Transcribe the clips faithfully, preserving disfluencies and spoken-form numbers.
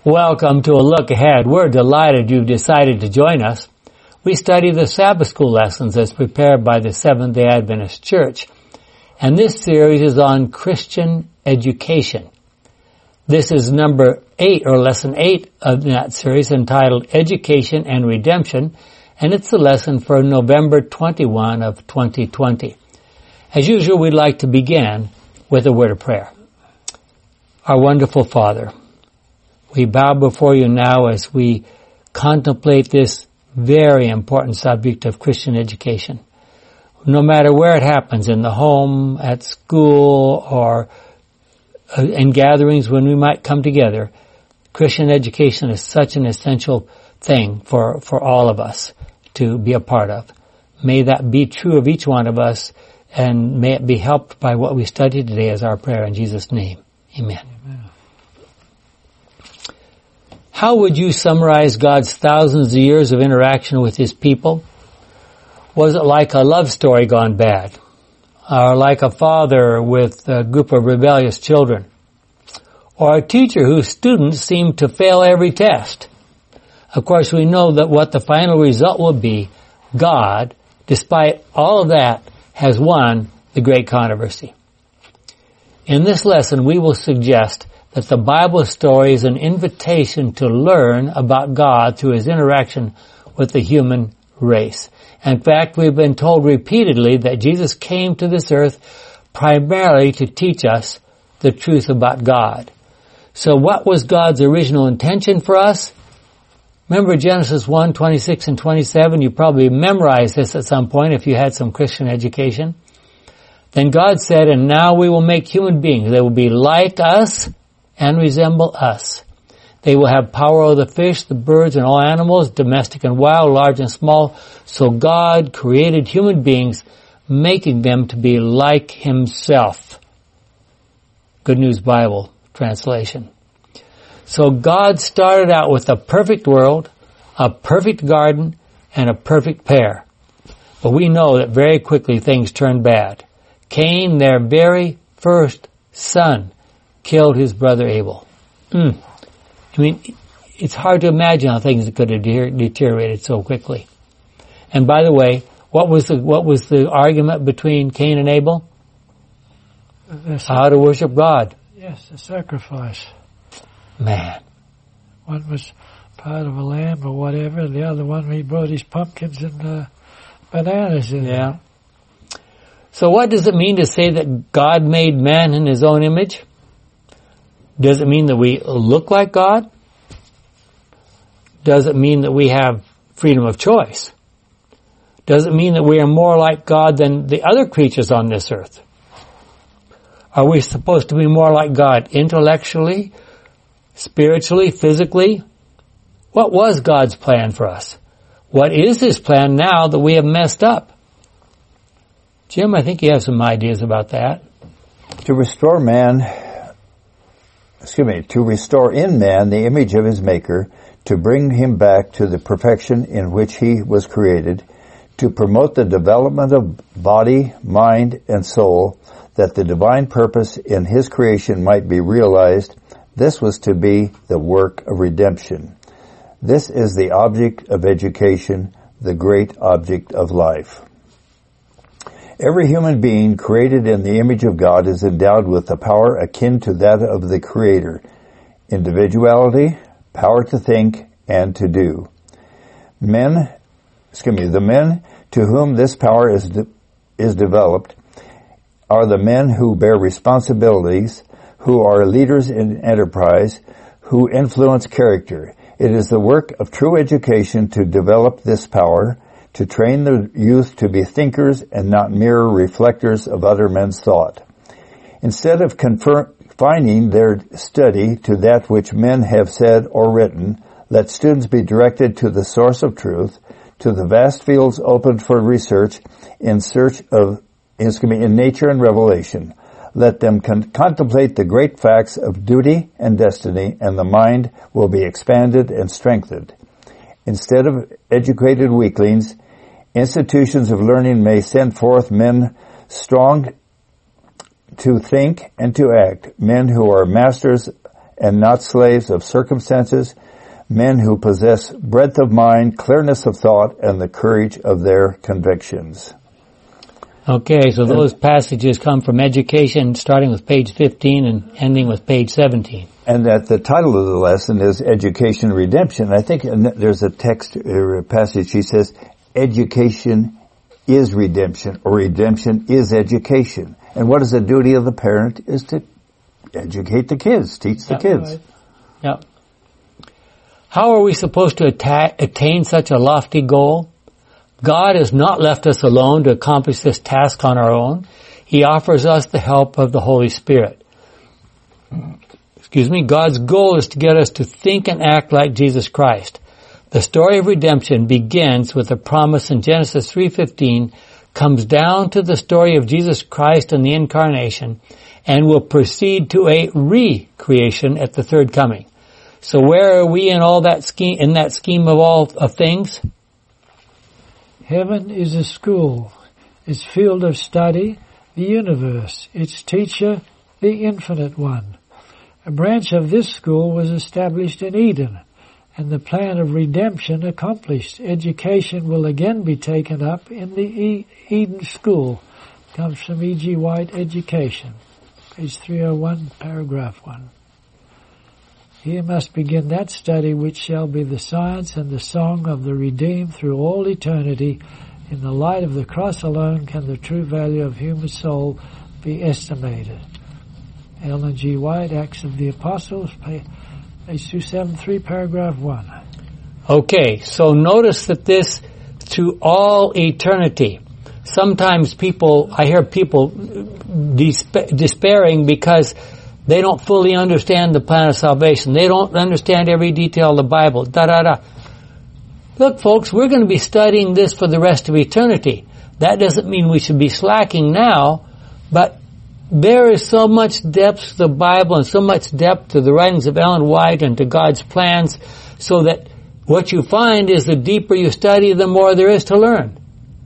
Welcome to a look ahead. We're delighted you've decided to join us. We study the Sabbath School lessons as prepared by the Seventh-day Adventist Church. And this series is on Christian education. This is number eight, or lesson eight of that series, entitled Education and Redemption, and it's the lesson for November twenty-first of twenty twenty. As usual, we'd like to begin with a word of prayer. Our wonderful Father, we bow before you now as we contemplate this very important subject of Christian education. No matter where it happens, in the home, at school, or in gatherings when we might come together, Christian education is such an essential thing for, for all of us to be a part of. May that be true of each one of us, and may it be helped by what we studied today as our prayer in Jesus' name. Amen. Amen. How would you summarize God's thousands of years of interaction with His people? Was it like a love story gone bad? Or like a father with a group of rebellious children? Or a teacher whose students seemed to fail every test? Of course, we know that what the final result will be, God, despite all of that, has won the great controversy. In this lesson, we will suggest that the Bible story is an invitation to learn about God through His interaction with the human race. In fact, we've been told repeatedly that Jesus came to this earth primarily to teach us the truth about God. So what was God's original intention for us? Remember Genesis one, twenty-six and twenty-seven? You probably memorized this at some point if you had some Christian education. Then God said, "And now we will make human beings. They will be like us and resemble us. They will have power over the fish, the birds, and all animals, domestic and wild, large and small." So God created human beings, making them to be like Himself. Good News Bible translation. So God started out with a perfect world, a perfect garden, and a perfect pair. But we know that very quickly things turned bad. Cain, their very first son, killed his brother Abel. Mm. I mean, it's hard to imagine how things could have deteriorated so quickly. And by the way, what was the what was the argument between Cain and Abel? How to worship God. Yes, the sacrifice. Man. One was part of a lamb or whatever, and the other one he brought his pumpkins and uh, bananas in. Yeah. So what does it mean to say that God made man in His own image? Does it mean that we look like God? Does it mean that we have freedom of choice? Does it mean that we are more like God than the other creatures on this earth? Are we supposed to be more like God intellectually, spiritually, physically? What was God's plan for us? What is His plan now that we have messed up? Jim, I think you have some ideas about that. To restore man, excuse me, to restore in man the image of his Maker, to bring him back to the perfection in which he was created, to promote the development of body, mind, and soul, that the divine purpose in His creation might be realized. This was to be the work of redemption. This is the object of education, the great object of life. Every human being created in the image of God is endowed with a power akin to that of the Creator, individuality, power to think, and to do. Men, excuse me, the men to whom this power is de- is developed are the men who bear responsibilities, who are leaders in enterprise, who influence character. It is the work of true education to develop this power, to train the youth to be thinkers and not mere reflectors of other men's thought. Instead of confining their study to that which men have said or written, let students be directed to the source of truth, to the vast fields opened for research in search of, excuse me, in nature and revelation. Let them con- contemplate the great facts of duty and destiny, and the mind will be expanded and strengthened. Instead of educated weaklings, institutions of learning may send forth men strong to think and to act, men who are masters and not slaves of circumstances, men who possess breadth of mind, clearness of thought, and the courage of their convictions. Okay, so those passages come from education, starting with page fifteen and ending with page seventeen. And that the title of the lesson is Education Redemption. I think there's a text or a passage, he says, education is redemption, or redemption is education. And what is the duty of the parent is to educate the kids, teach the Yep, kids. Right. Yep. How are we supposed to atta- attain such a lofty goal? God has not left us alone to accomplish this task on our own. He offers us the help of the Holy Spirit. Excuse me. God's goal is to get us to think and act like Jesus Christ. The story of redemption begins with a promise in Genesis three fifteen, comes down to the story of Jesus Christ and the Incarnation, and will proceed to a re-creation at the third coming. So where are we in all that scheme, in that scheme of all of things? Heaven is a school, its field of study, the universe, its teacher, the infinite one. A branch of this school was established in Eden, and the plan of redemption accomplished. Education will again be taken up in the e- Eden school. Comes from E G White, Education, page three oh one, paragraph one. Here must begin that study which shall be the science and the song of the redeemed through all eternity. In the light of the cross alone can the true value of human soul be estimated. Ellen G. White, Acts of the Apostles, page two seventy-three, paragraph one. Okay, so notice that this, to all eternity. Sometimes people, I hear people despa- despairing because they don't fully understand the plan of salvation. They don't understand every detail of the Bible. Da da da. Look, folks, we're going to be studying this for the rest of eternity. That doesn't mean we should be slacking now, but there is so much depth to the Bible and so much depth to the writings of Ellen White and to God's plans, so that what you find is the deeper you study, the more there is to learn.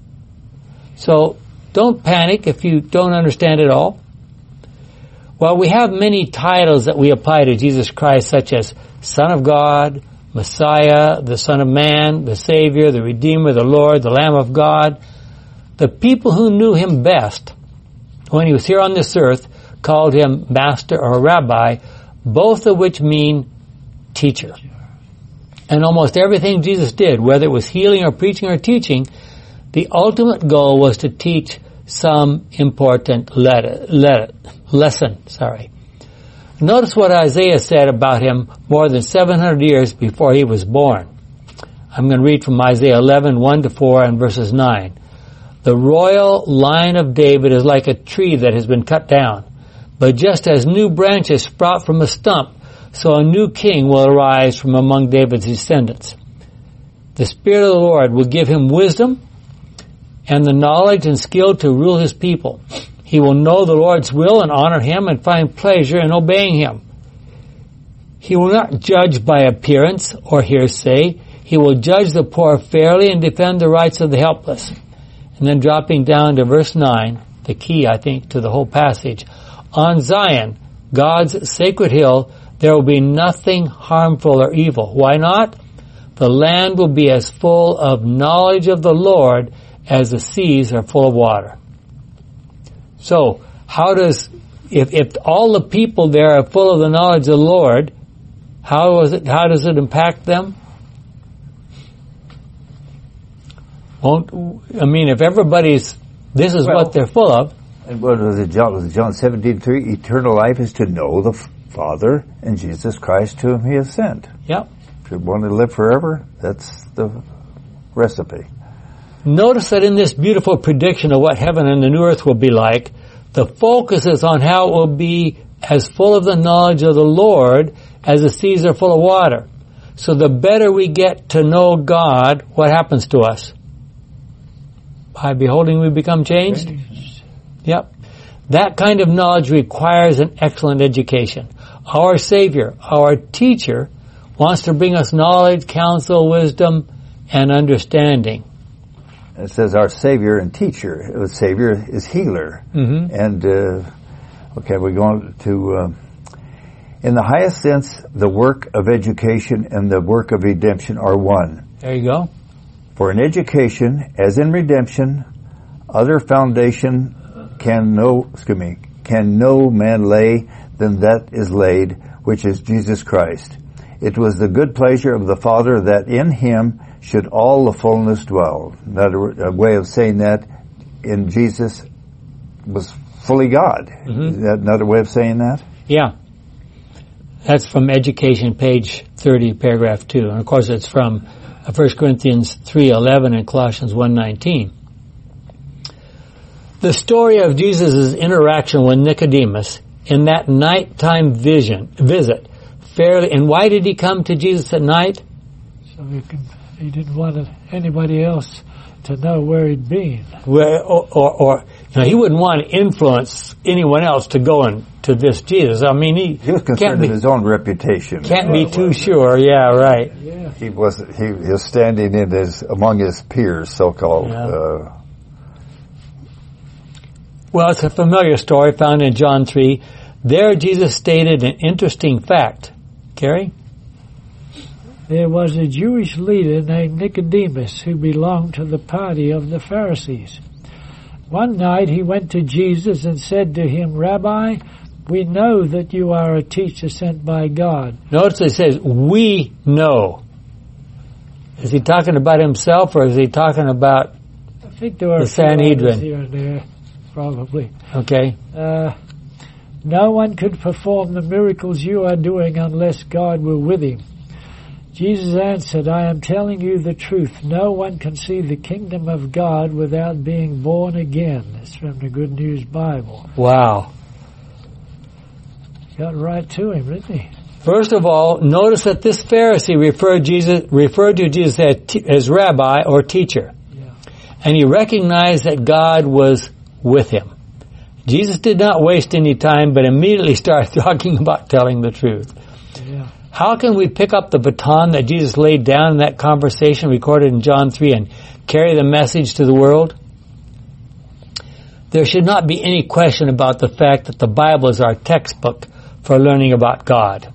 So don't panic if you don't understand it all. Well, we have many titles that we apply to Jesus Christ, such as Son of God, Messiah, the Son of Man, the Savior, the Redeemer, the Lord, the Lamb of God. The people who knew him best when he was here on this earth called him Master or Rabbi, both of which mean teacher. And almost everything Jesus did, whether it was healing or preaching or teaching, the ultimate goal was to teach some important le- le- lesson. Sorry. Notice what Isaiah said about him more than seven hundred years before he was born. I'm going to read from Isaiah eleven, one to four and verses nine. The royal line of David is like a tree that has been cut down. But just as new branches sprout from a stump, so a new king will arise from among David's descendants. The Spirit of the Lord will give him wisdom and the knowledge and skill to rule his people. He will know the Lord's will and honor him and find pleasure in obeying him. He will not judge by appearance or hearsay. He will judge the poor fairly and defend the rights of the helpless. And then dropping down to verse nine, the key, I think, to the whole passage. On Zion, God's sacred hill, there will be nothing harmful or evil. Why not? The land will be as full of knowledge of the Lord as the seas are full of water. So, how does, if, if all the people there are full of the knowledge of the Lord, how is it, how does it impact them? Won't, I mean, if everybody's, this is well, what they're full of. And what was it, John, was it John seventeen three? Eternal life is to know the Father and Jesus Christ to whom he has sent. Yep. If you want to live forever, that's the recipe. Notice that in this beautiful prediction of what heaven and the new earth will be like, the focus is on how it will be as full of the knowledge of the Lord as the seas are full of water. So the better we get to know God, what happens to us? By beholding we become changed? changed. Yep. That kind of knowledge requires an excellent education. Our Savior, our teacher, wants to bring us knowledge, counsel, wisdom, and understanding. It says our Savior and teacher. The Savior is healer. Mm-hmm. And, uh, okay, we're going to, uh, In the highest sense, the work of education and the work of redemption are one. There you go. For in education, as in redemption, other foundation can no, excuse me, can no man lay than that is laid, which is Jesus Christ. It was the good pleasure of the Father that in Him should all the fullness dwell. Another way of saying that, in Jesus was fully God. Mm-hmm. Is that another way of saying that? Yeah. That's from Education, page thirty, paragraph two. And of course it's from First Corinthians three eleven and Colossians one nineteen. The story of Jesus' interaction with Nicodemus in that nighttime vision, visit, fairly, and why did he come to Jesus at night? So he, can, he didn't want anybody else to know where he'd been. Where, or, or, or you know, he wouldn't want to influence anyone else to go and to this Jesus. I mean, he, he was concerned with his own reputation. Can't be too sure. Yeah, right. Yeah. He was he, he was standing in his among his peers, so-called. Yeah. Uh, Well, it's a familiar story found in John three. There Jesus stated an interesting fact. Carrie? There was a Jewish leader named Nicodemus who belonged to the party of the Pharisees. One night he went to Jesus and said to him, Rabbi, we know that you are a teacher sent by God. Notice it says, we know. Is he talking about himself or is he talking about I think there were the a few Sanhedrin? others here and there, probably. Okay. Uh, no one could perform the miracles you are doing unless God were with him. Jesus answered, I am telling you the truth. No one can see the kingdom of God without being born again. That's from the Good News Bible. Wow. Got right to him, didn't he? First of all, notice that this Pharisee referred Jesus referred to Jesus as, as rabbi or teacher. Yeah. And he recognized that God was with him. Jesus did not waste any time, but immediately started talking about telling the truth. Yeah. How can we pick up the baton that Jesus laid down in that conversation recorded in John three and carry the message to the world? There should not be any question about the fact that the Bible is our textbook for learning about God.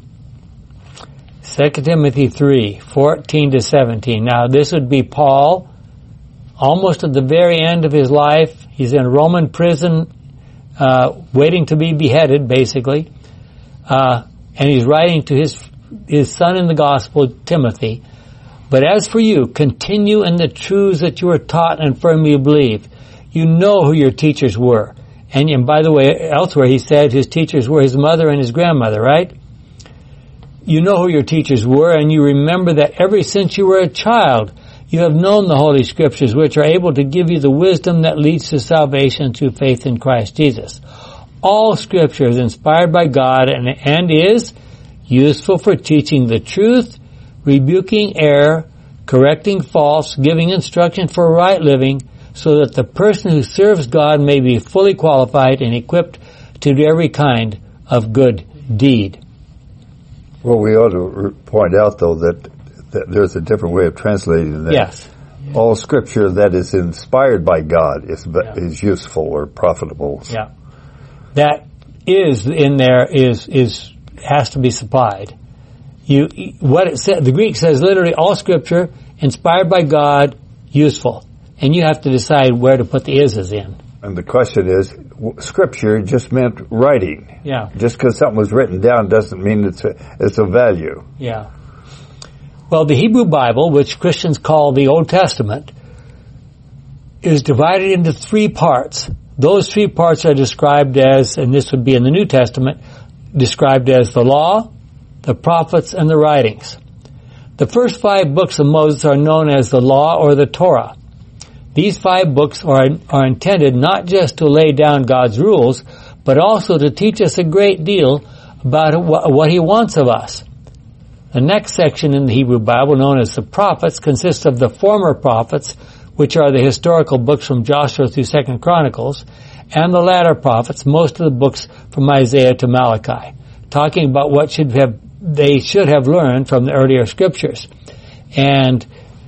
Second Timothy three, fourteen to seventeen. Now this would be Paul, almost at the very end of his life. He's in a Roman prison, uh, waiting to be beheaded, basically. Uh, and he's writing to his his son in the gospel, Timothy. But as for you, continue in the truths that you are taught and firmly believe. You know who your teachers were. And, and by the way, elsewhere he said his teachers were his mother and his grandmother, right? You know who your teachers were, and you remember that ever since you were a child, you have known the Holy Scriptures, which are able to give you the wisdom that leads to salvation through faith in Christ Jesus. All Scripture is inspired by God and, and is useful for teaching the truth, rebuking error, correcting false, giving instruction for right living, so that the person who serves God may be fully qualified and equipped to do every kind of good deed. Well, we ought to point out, though, that, that there's a different way of translating that. Yes. All Scripture that is inspired by God is Yeah. is useful or profitable. Yeah. That is in there is is has to be supplied. You what it said, the Greek says literally all Scripture inspired by God, useful, and you have to decide where to put the is's in. And the question is, Scripture just meant writing. Yeah. Just because something was written down doesn't mean it's a, it's of value. Yeah. Well, the Hebrew Bible, which Christians call the Old Testament, is divided into three parts. Those three parts are described as, and this would be in the New Testament, described as the law, the prophets, and the writings. The first five books of Moses are known as the law or the Torah. These five books are, are intended not just to lay down God's rules, but also to teach us a great deal about what He wants of us. The next section in the Hebrew Bible, known as the prophets, consists of the former prophets, which are the historical books from Joshua through Second Chronicles, and the latter prophets, most of the books from Isaiah to Malachi, talking about what should have they should have learned from the earlier scriptures. And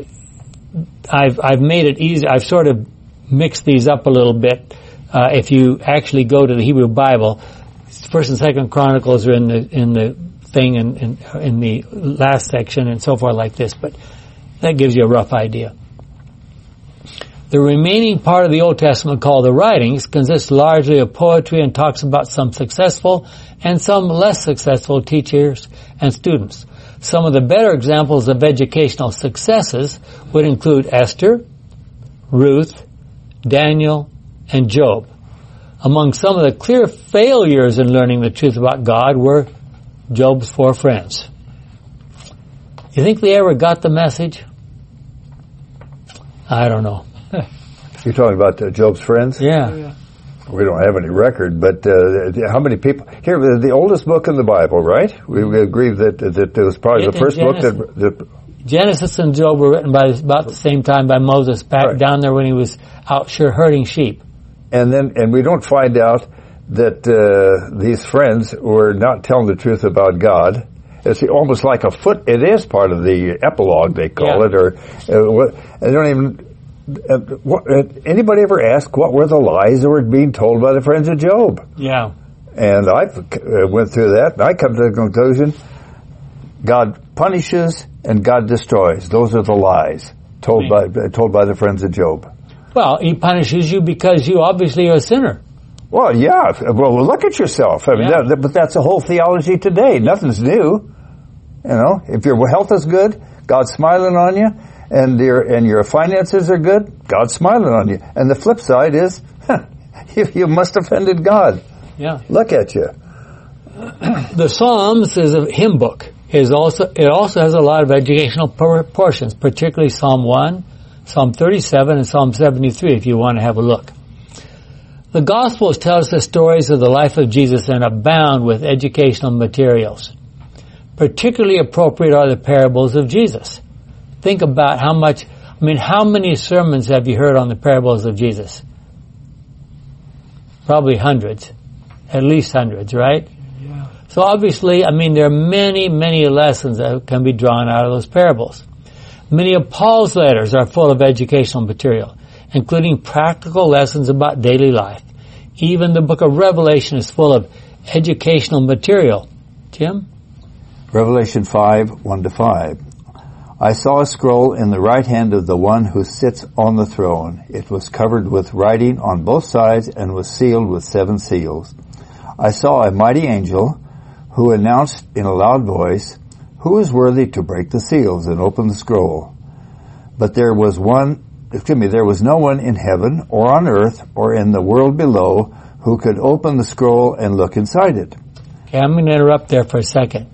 I've I've made it easy. I've sort of mixed these up a little bit. Uh, if you actually go to the Hebrew Bible, First and Second Chronicles are in the in the thing in, in in the last section and so forth like this, but that gives you a rough idea. The remaining part of the Old Testament, called the writings, consists largely of poetry and talks about some successful and some less successful teachers and students. Some of the better examples of educational successes would include Esther, Ruth, Daniel, and Job. Among some of the clear failures in learning the truth about God were Job's four friends. You think they ever got the message? I don't know. You're talking about uh, Job's friends? Yeah. yeah. We don't have any record, but uh, how many people... Here, the oldest book in the Bible, right? We, we agree that that it was probably In, the first Genesis, book that... that Genesis and Job were written by about the same time by Moses, back right. down there when he was out sure herding sheep. And then, and we don't find out that uh, these friends were not telling the truth about God. It's almost like a foot... It is part of the epilogue, they call yeah. it, or... Uh, what, I don't even... Uh, what, uh, anybody ever ask what were the lies that were being told by the friends of Job? Yeah. And I uh, went through that, and I come to the conclusion, God punishes and God destroys. Those are the lies told by uh, told by the friends of Job. Well, he punishes you because you obviously are a sinner. Well, yeah. Well, look at yourself. I mean, yeah. that, but that's the whole theology today. Nothing's new. You know, if your health is good, God's smiling on you. And your and your finances are good, God's smiling on you. And the flip side is, huh, you, you must have offended God. Yeah. Look at you. The Psalms is a hymn book. Is also it also has a lot of educational portions, particularly Psalm one, Psalm thirty-seven, and Psalm seventy-three. If you want to have a look. The Gospels tell us the stories of the life of Jesus and abound with educational materials. Particularly appropriate are the parables of Jesus. Think about how much, I mean, how many sermons have you heard on the parables of Jesus? Probably hundreds. At least hundreds, right? Yeah. So obviously, I mean, there are many, many lessons that can be drawn out of those parables. Many of Paul's letters are full of educational material, including practical lessons about daily life. Even the book of Revelation is full of educational material. Jim? Revelation five, one to five. I saw a scroll in the right hand of the one who sits on the throne. It was covered with writing on both sides and was sealed with seven seals. I saw a mighty angel who announced in a loud voice, "Who is worthy to break the seals and open the scroll?" But there was one, excuse me, there was no one in heaven or on earth or in the world below who could open the scroll and look inside it. Okay, I'm going to interrupt there for a second.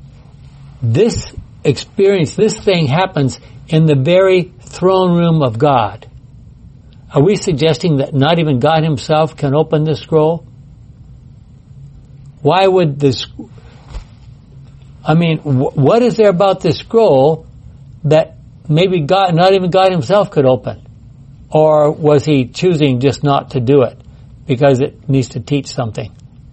This experience, this thing happens in the very throne room of God. Are we suggesting that not even God himself can open this scroll? Why would this, I mean, wh- what is there about this scroll that maybe God, not even God himself could open? Or was he choosing just not to do it because it needs to teach something?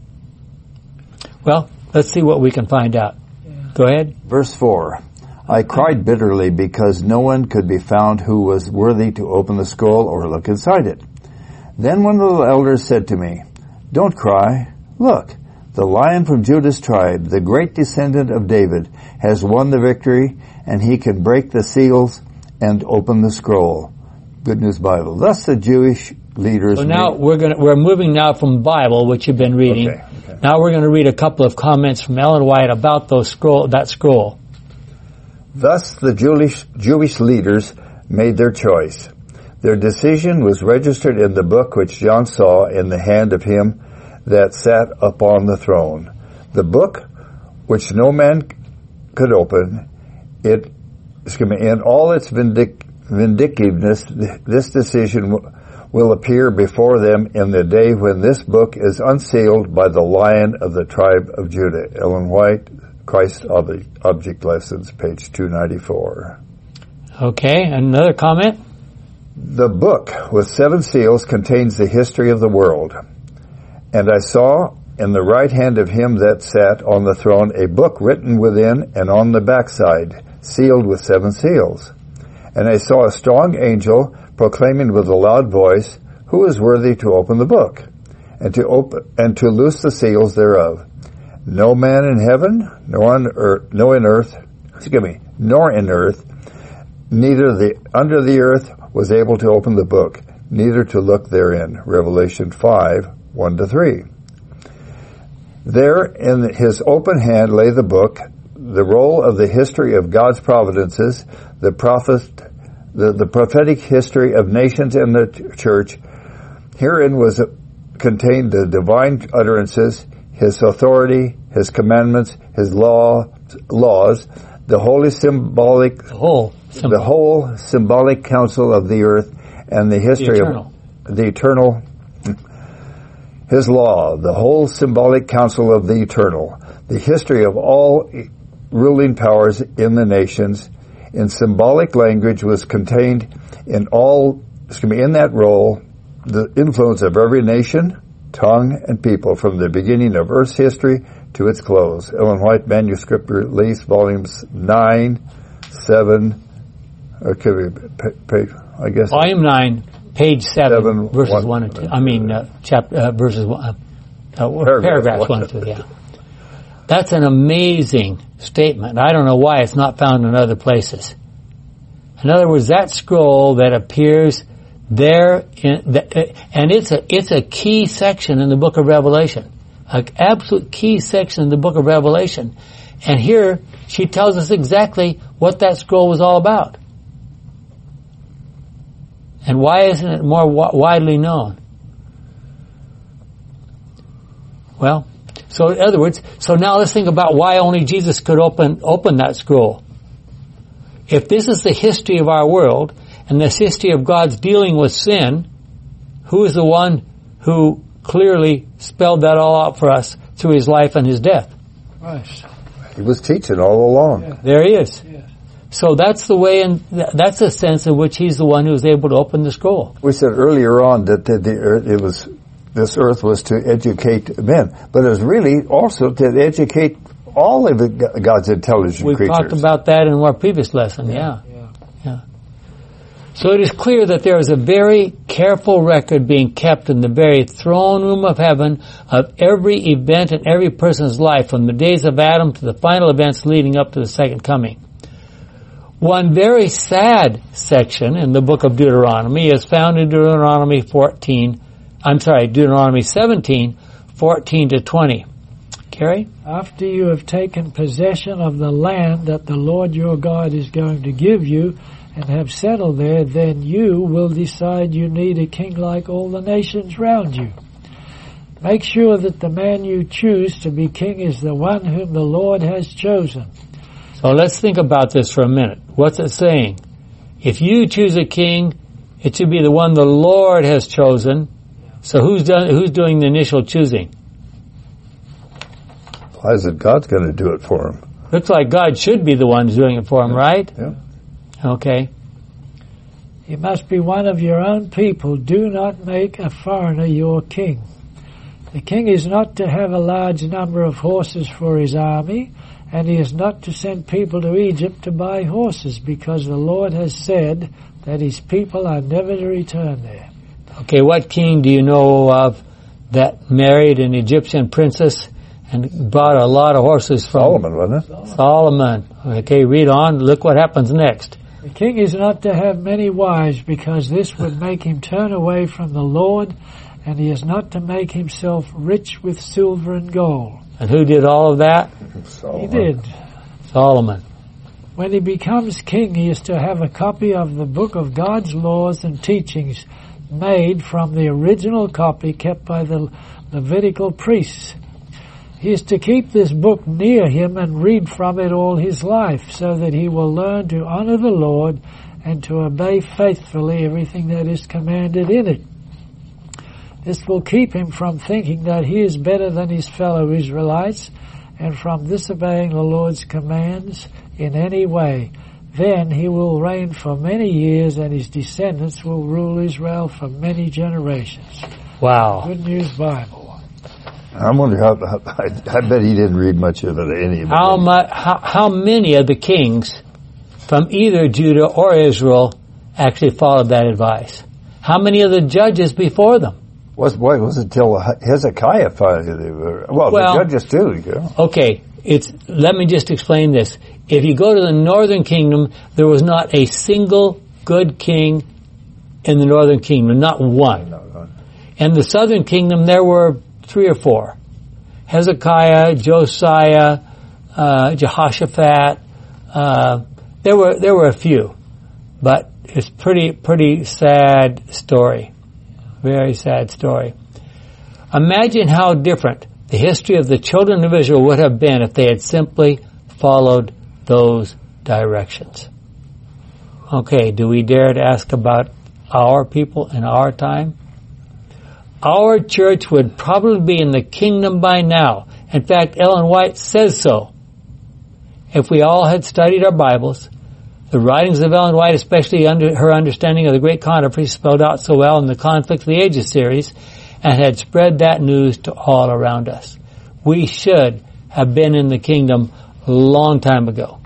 Well, let's see what we can find out. Go ahead. Verse four. I cried bitterly because no one could be found who was worthy to open the scroll or look inside it. Then one of the elders said to me, "Don't cry. Look, the Lion from Judah's tribe, the great descendant of David, has won the victory, and he can break the seals and open the scroll." Good News Bible. Thus the Jewish leaders... So now made... we're going to, we're moving now from Bible, which you've been reading. Okay, okay. Now we're going to read a couple of comments from Ellen White about those scroll, that scroll. Thus the Jewish, Jewish leaders made their choice. Their decision was registered in the book which John saw in the hand of him that sat upon the throne. The book which no man could open, it, excuse me, in all its vindic, vindictiveness, this decision w- will appear before them in the day when this book is unsealed by the Lion of the tribe of Judah. Ellen White, Christ Object Lessons, page two ninety-four. Okay, another comment? The book with seven seals contains the history of the world. And I saw in the right hand of him that sat on the throne a book written within and on the backside, sealed with seven seals. And I saw a strong angel proclaiming with a loud voice, "Who is worthy to open the book and to open and to loose the seals thereof. No man in heaven, nor on earth, nor in earth, excuse me, nor in earth, neither the under the earth was able to open the book, neither to look therein. Revelation five, one to three. There in his open hand lay the book, the roll of the history of God's providences, the prophet, the, the prophetic history of nations and the church. Herein was contained the divine utterances, his authority, his commandments, his law, laws, the holy symbolic, The whole. symbol. the whole symbolic counsel of the earth, and the history The eternal. of the eternal, his law, the whole symbolic counsel of the eternal, the history of all ruling powers in the nations, in symbolic language was contained in all, excuse me, in that roll, the influence of every nation, tongue, and people from the beginning of Earth's history to its close. Ellen White Manuscript Release, volumes nine, seven, okay, page, I guess. Volume nine, page seven, Seven, verses one- one and two. I mean, uh, chapter, uh, verses one, uh, uh, Paragraph paragraphs one. one and two, yeah. That's an amazing statement. I don't know why it's not found in other places. In other words, that scroll that appears there, in the, and it's a, it's a key section in the book of Revelation. An absolute key section in the book of Revelation. And here, she tells us exactly what that scroll was all about. And why isn't it more w- widely known? Well, so in other words, so now let's think about why only Jesus could open, open that scroll. If this is the history of our world, and this history of God's dealing with sin, who is the one who clearly spelled that all out for us through his life and his death? Christ. He was teaching all along. Yeah. There he is. Yes. So that's the way, and that's the sense in which he's the one who was able to open the scroll. We said earlier on that the, the earth, it was, this earth was to educate men, but it was really also to educate all of the, God's intelligent We've creatures. talked about that in our previous lesson, yeah. Yeah. yeah. So it is clear that there is a very careful record being kept in the very throne room of heaven of every event in every person's life, from the days of Adam to the final events leading up to the second coming. One very sad section in the book of Deuteronomy is found in Deuteronomy fourteen, I'm sorry, Deuteronomy seventeen, fourteen to twenty. Carrie? After you have taken possession of the land that the Lord your God is going to give you and have settled there, then you will decide you need a king like all the nations round you. Make sure that the man you choose to be king is the one whom the Lord has chosen. So let's think about this for a minute. What's it saying? If you choose a king, it should be the one the Lord has chosen. So who's done, who's doing the initial choosing? Why is it God's going to do it for him? Looks like God should be the one who's doing it for him, right? Yeah. Okay. He must be one of your own people. Do not make a foreigner your king. The king is not to have a large number of horses for his army, and he is not to send people to Egypt to buy horses, because the Lord has said that his people are never to return there. Okay, what king do you know of that married an Egyptian princess and bought a lot of horses from? Solomon, wasn't it? Solomon. Okay, read on. Look what happens next. The king is not to have many wives, because this would make him turn away from the Lord, and he is not to make himself rich with silver and gold. And who did all of that? Solomon. He did. Solomon. When he becomes king, he is to have a copy of the book of God's laws and teachings, made from the original copy kept by the Levitical priests. He is to keep this book near him and read from it all his life, so that he will learn to honor the Lord and to obey faithfully everything that is commanded in it. This will keep him from thinking that he is better than his fellow Israelites, and from disobeying the Lord's commands in any way. Then he will reign for many years, and his descendants will rule Israel for many generations. Wow. Good News Bible. I wonder how, how I, I bet he didn't read much of it, any of it. How, mu- how, how many of the kings from either Judah or Israel actually followed that advice? How many of the judges before them? Was boy was it till Hezekiah finally? Well, Well- the judges too. You know. Okay, it's, let me just explain this. If you go to the northern kingdom, there was not a single good king in the northern kingdom, not one. In the southern kingdom, there were three or four. Hezekiah, Josiah, uh, Jehoshaphat, uh, there were, there were a few. But it's pretty, pretty sad story. Very sad story. Imagine how different the history of the children of Israel would have been if they had simply followed those directions. Okay, do we dare to ask about our people in our time? Our church would probably be in the kingdom by now. In fact, Ellen White says so. If we all had studied our Bibles, the writings of Ellen White, especially under her understanding of the Great Controversy spelled out so well in the Conflict of the Ages series, and had spread that news to all around us, we should have been in the kingdom a long time ago.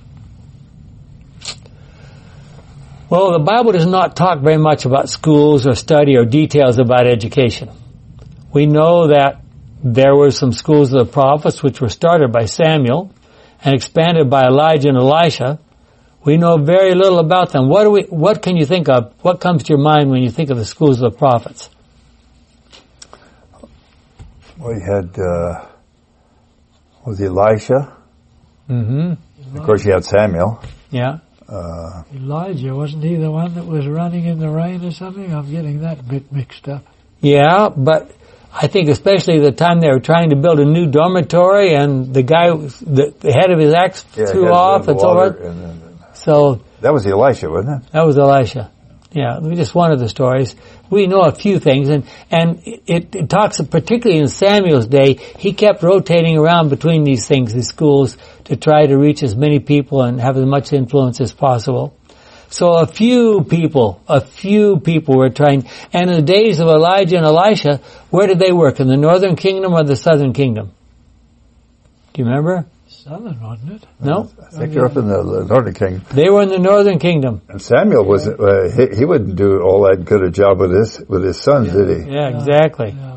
Well, the Bible does not talk very much about schools or study or details about education. We know that there were some schools of the prophets which were started by Samuel and expanded by Elijah and Elisha. We know very little about them. What do we, what can you think of? What comes to your mind when you think of the schools of the prophets? We had, uh, was Elisha? Mm-hmm. Of course, you had Samuel. Yeah. Uh, Elijah, wasn't he the one that was running in the rain or something? I'm getting that bit mixed up. Yeah, but I think especially the time they were trying to build a new dormitory and the guy, the, the head of his axe yeah, threw he had off the and so water forth. and then- So That was Elisha, wasn't it? that was Elisha. Yeah, just one of the stories. We know a few things, and and it, it talks particularly in Samuel's day. He kept rotating around between these things, these schools, to try to reach as many people and have as much influence as possible. So a few people, a few people were trying. And in the days of Elijah and Elisha, where did they work? In the northern kingdom or the southern kingdom? Do you remember? Southern, wasn't it? No, I think they're up in the, the northern kingdom. they were in the northern kingdom. And Samuel was, uh, he, he wouldn't do all that good a job with his, with his sons, did he? Yeah, exactly. Yeah.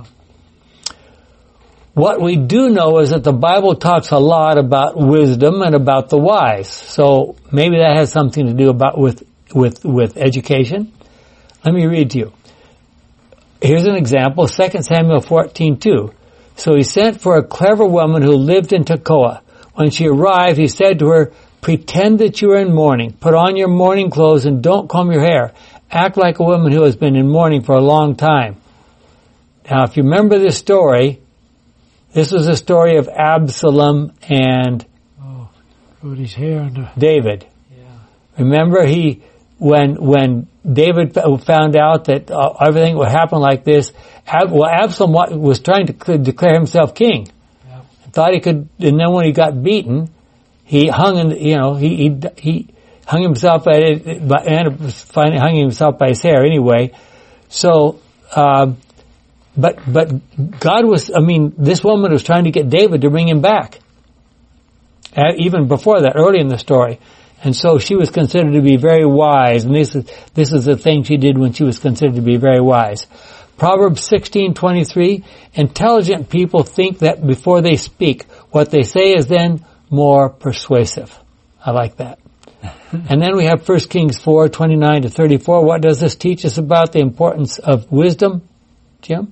What we do know is that the Bible talks a lot about wisdom and about the wise. So maybe that has something to do about with with with education. Let me read to you. Here's an example, Second Samuel fourteen two. So he sent for a clever woman who lived in Tekoa. When she arrived, he said to her, "Pretend that you are in mourning. Put on your mourning clothes and don't comb your hair. Act like a woman who has been in mourning for a long time." Now, if you remember this story, this was a story of Absalom and Oh, put his hair under. David. Yeah. Remember, he when when David found out that uh, everything would happen like this, Ab, well, Absalom wa- was trying to declare himself king. Yeah. Thought he could, and then when he got beaten, he hung in, you know, he he, he hung himself by, and finally hung himself by his hair anyway. So. Uh, But, but God was, I mean, this woman was trying to get David to bring him back. Uh, even before that, early in the story. And so she was considered to be very wise, and this is, this is the thing she did when she was considered to be very wise. Proverbs sixteen twenty-three, intelligent people think that before they speak, what they say is then more persuasive. I like that. And then we have First Kings four twenty-nine to thirty-four. What does this teach us about the importance of wisdom, Jim?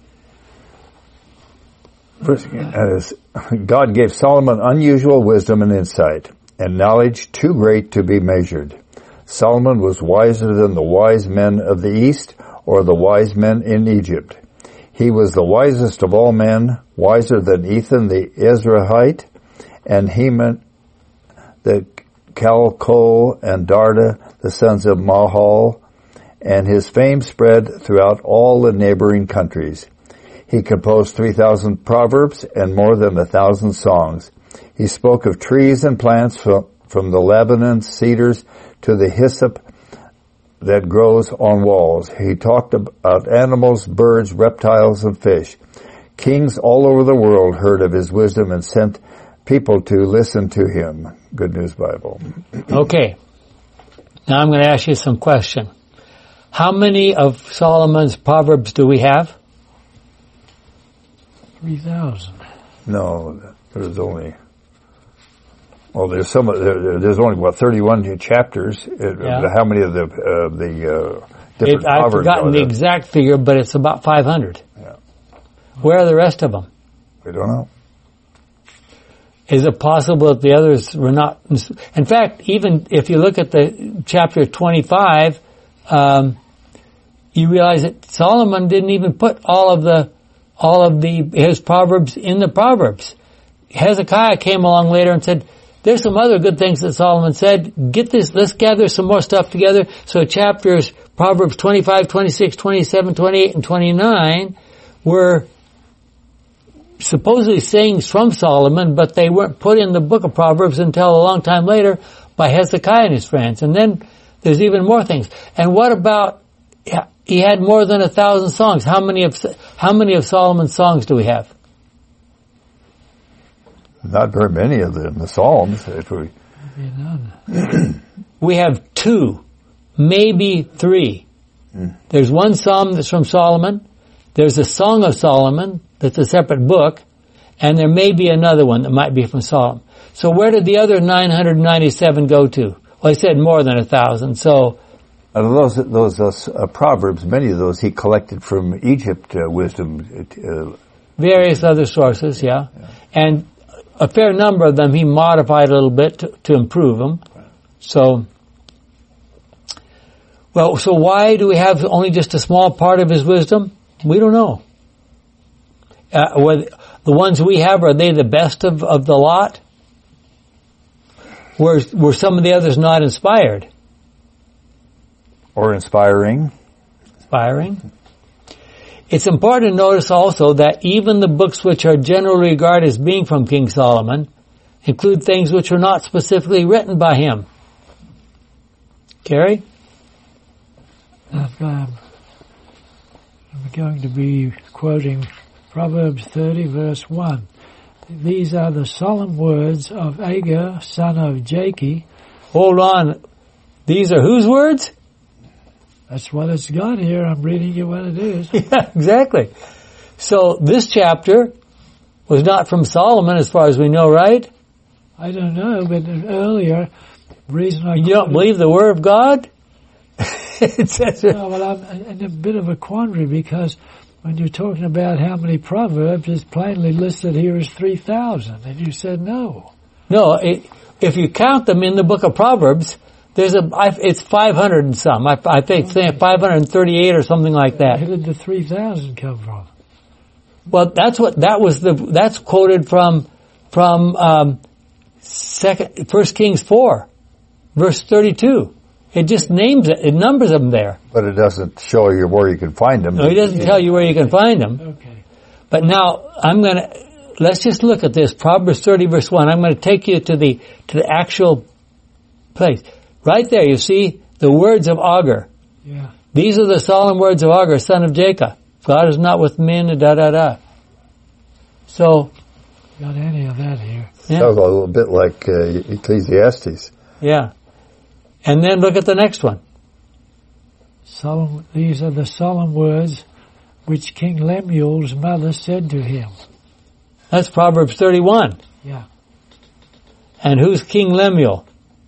First, as God gave Solomon unusual wisdom and insight, and knowledge too great to be measured. Solomon was wiser than the wise men of the East or the wise men in Egypt. He was the wisest of all men, wiser than Ethan the Ezrahite, and Heman the Calcol, and Darda, the sons of Mahal, and his fame spread throughout all the neighboring countries. He composed three thousand proverbs and more than a thousand songs. He spoke of trees and plants from, from the Lebanon cedars to the hyssop that grows on walls. He talked about animals, birds, reptiles, and fish. Kings all over the world heard of his wisdom and sent people to listen to him. Good News Bible. Okay. Now I'm going to ask you some question. How many of Solomon's proverbs do we have? three thousand. No, there's only. Well, there's some. There, there's only what thirty-one chapters. Yeah. How many of the uh, the uh, different It, I've proverbs forgotten are the there? exact figure, but it's about five hundred. Yeah. Where are the rest of them? We don't know. Is it possible that the others were not? In fact, even if you look at the chapter twenty-five, um, you realize that Solomon didn't even put all of the all of the his proverbs in the proverbs. Hezekiah came along later and said, "There's some other good things that Solomon said. Get this. Let's gather some more stuff together." So chapters Proverbs twenty-five, twenty-six, twenty-seven, twenty-eight, and twenty-nine were supposedly sayings from Solomon, but they weren't put in the book of Proverbs until a long time later by Hezekiah and his friends. And then there's even more things. And what about, he had more than a thousand songs. How many of, how many of Solomon's songs do we have? Not very many of them. The Psalms. If we. None. We have two, maybe three. Mm. There's one psalm that's from Solomon. There's a Song of Solomon that's a separate book, and there may be another one that might be from Solomon. So where did the other nine hundred ninety-seven go to? Well, I said more than a thousand, so... And those those uh, proverbs, many of those he collected from Egypt uh, wisdom. Uh, various other sources, yeah. yeah. And a fair number of them he modified a little bit to, to improve them. So... Well, so why do we have only just a small part of his wisdom? We don't know. Uh, were the ones we have, are they the best of, of the lot? Were, were some of the others not inspired? Or inspiring. Inspiring. It's important to notice also that even the books which are generally regarded as being from King Solomon include things which were not specifically written by him. Carrie? I've, um, I'm going to be quoting Proverbs thirty, verse one. These are the solemn words of Agur, son of Jakeh. Hold on. These are whose words? That's what it's got here. I'm reading you what it is. Yeah, exactly. So this chapter was not from Solomon as far as we know, right? I don't know, but earlier, the reason I... You don't believe the Word of God? It says it. No, well, I'm in a bit of a quandary because when you're talking about how many Proverbs, it's plainly listed here as three thousand, and you said no. No, it, if you count them in the book of Proverbs, there's a, I, it's five hundred and some. I, I think Okay. five hundred thirty-eight or something like that. Where did the three thousand come from? Well, that's what, that was the, that's quoted from, from, um, second, First Kings four, verse thirty-two. It just names it, it numbers them there. But it doesn't show you where you can find them. No, he doesn't tell you where you can find them. Okay. But now, I'm gonna, let's just look at this, Proverbs thirty verse one. I'm gonna take you to the, to the actual place. Right there, you see the words of Agur. Yeah. These are the solemn words of Agur, son of Jacob. God is not with men, da da da. So, Got any of that here? yeah, Sounds a little bit like uh, Ecclesiastes. yeah. And then look at the next one. Solemn, these are the solemn words which King Lemuel's mother said to him. That's Proverbs thirty-one. Yeah. And who's King Lemuel?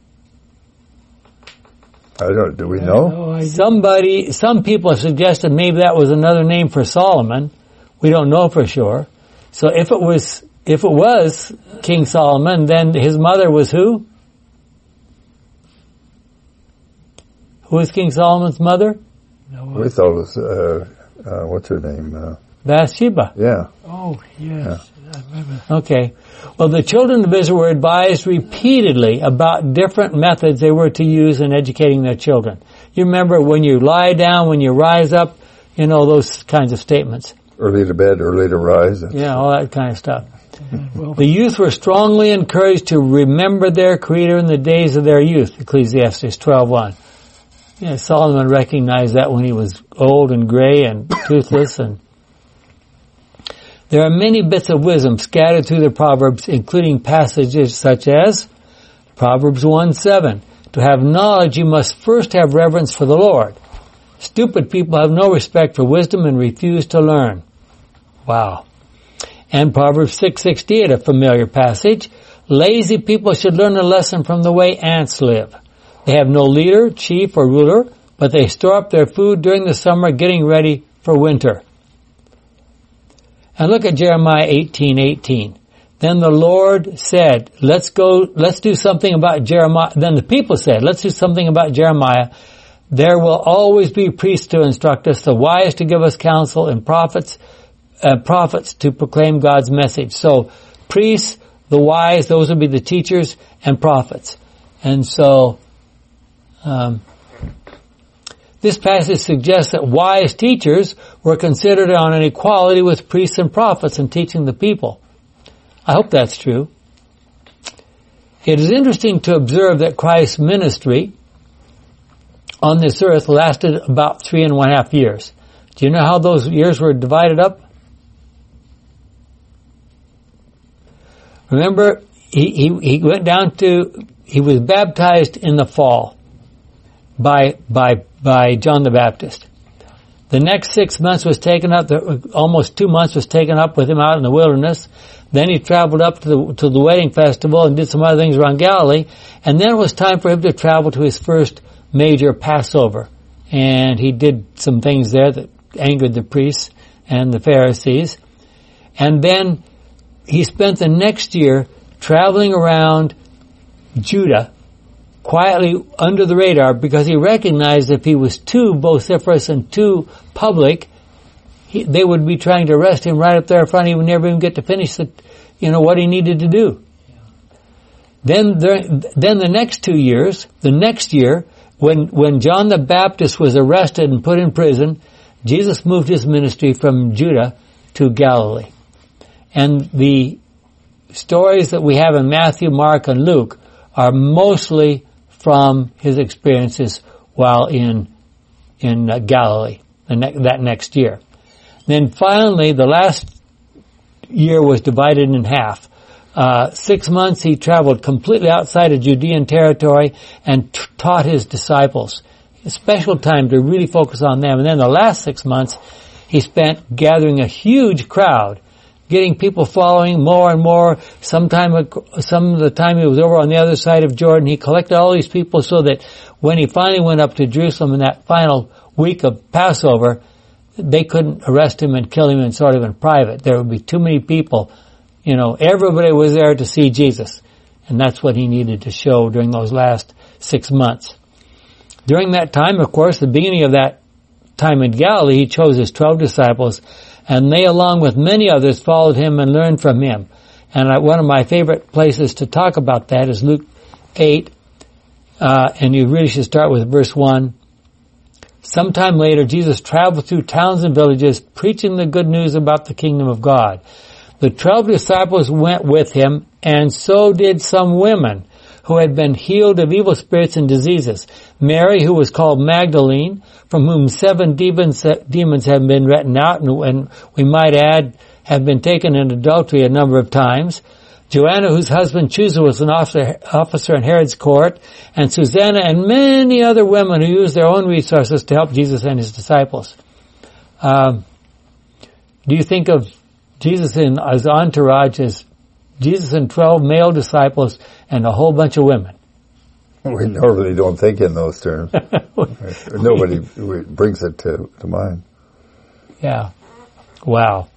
I don't. Do we I know? know, I- Somebody, some people have suggested maybe that was another name for Solomon. We don't know for sure. So if it was, if it was King Solomon, then his mother was who? Who was King Solomon's mother? no, We thought it was, uh, uh, what's her name? Uh, Bathsheba. yeah. Oh, yes. I remember. Okay. Well, the children of Israel were advised repeatedly about different methods they were to use in educating their children. You remember when you lie down, when you rise up, you know, those kinds of statements. Early to bed, early to rise. That's- Yeah, all that kind of stuff. Uh, well, The youth were strongly encouraged to remember their Creator in the days of their youth, Ecclesiastes twelve one. Yeah, Solomon recognized that when he was old and gray and toothless. And there are many bits of wisdom scattered through the Proverbs, including passages such as Proverbs one seven. To have knowledge, you must first have reverence for the Lord. Stupid people have no respect for wisdom and refuse to learn. Wow. And Proverbs six sixty-eight, a familiar passage. Lazy people should learn a lesson from the way ants live. They have no leader, chief, or ruler, but they store up their food during the summer, getting ready for winter. And look at Jeremiah eighteen eighteen. Then the Lord said, let's go, let's do something about Jeremiah. Then the people said, let's do something about Jeremiah. There will always be priests to instruct us, the wise to give us counsel, and prophets, uh, prophets to proclaim God's message. So priests, the wise, those would be the teachers, and prophets. And so, um, this passage suggests that wise teachers were considered on an equality with priests and prophets in teaching the people. I hope that's true. It is interesting to observe that Christ's ministry on this earth lasted about three and one half years. Do you know how those years were divided up? Remember, he, he, he went down to, he was baptized in the fall by, by, by John the Baptist. The next six months was taken up, almost two months was taken up with him out in the wilderness. Then he traveled up to the, to the wedding festival and did some other things around Galilee. And then it was time for him to travel to his first major Passover. And he did some things there that angered the priests and the Pharisees. And then he spent the next year traveling around Judah, quietly under the radar, because he recognized if he was too vociferous and too public, he, they would be trying to arrest him right up there in front. He would never even get to finish the, you know, what he needed to do. Then, there, then the next two years, the next year, when when John the Baptist was arrested and put in prison, Jesus moved his ministry from Judah to Galilee. And the stories that we have in Matthew, Mark, and Luke are mostly from his experiences while in in uh, Galilee, the ne- that next year. Then finally, the last year was divided in half. Uh, six months he traveled completely outside of Judean territory and t- taught his disciples. A special time to really focus on them. And then the last six months he spent gathering a huge crowd, getting people following more and more. Sometime, some of the time he was over on the other side of Jordan, he collected all these people so that when he finally went up to Jerusalem in that final week of Passover, they couldn't arrest him and kill him in sort of in private. There would be too many people. You know, everybody was there to see Jesus. And that's what he needed to show during those last six months. During that time, of course, the beginning of that time in Galilee, he chose his twelve disciples, and they, along with many others, followed him and learned from him. And I, one of my favorite places to talk about that is Luke eight, uh, and you really should start with verse one. Sometime later, Jesus traveled through towns and villages, preaching the good news about the kingdom of God. The twelve disciples went with him, and so did some women who had been healed of evil spirits and diseases. Mary, who was called Magdalene, from whom seven demons, demons had been written out, and, and we might add, have been taken in adultery a number of times. Joanna, whose husband Chuza was an officer, officer in Herod's court, and Susanna, and many other women who used their own resources to help Jesus and his disciples. Um, do you think of Jesus in his entourage as Jesus and twelve male disciples and a whole bunch of women? We normally don't think in those terms. Nobody brings it to, to mind. Yeah. Wow.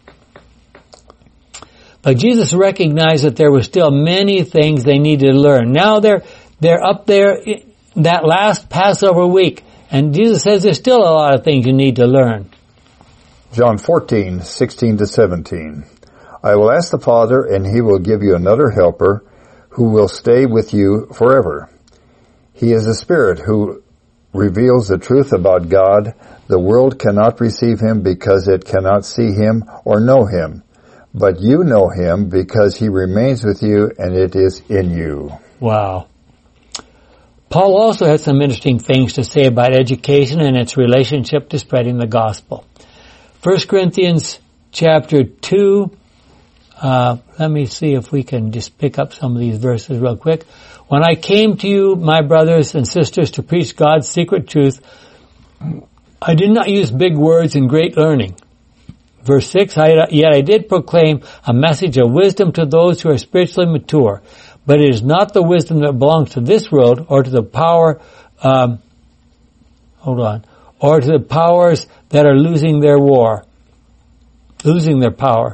But Jesus recognized that there were still many things they needed to learn. Now they're, they're up there that last Passover week, and Jesus says there's still a lot of things you need to learn. John fourteen, sixteen to seventeen. I will ask the Father, and he will give you another helper who will stay with you forever. He is the Spirit who reveals the truth about God. The world cannot receive him because it cannot see him or know him. But you know him because he remains with you and it is in you. Wow. Paul also had some interesting things to say about education and its relationship to spreading the gospel. First Corinthians chapter two, uh, let me see if we can just pick up some of these verses real quick. When I came to you, my brothers and sisters, to preach God's secret truth, I did not use big words and great learning. verse six, yet I did proclaim a message of wisdom to those who are spiritually mature, but it is not the wisdom that belongs to this world or to the power, um, hold on, or to the powers that are losing their war, losing their power.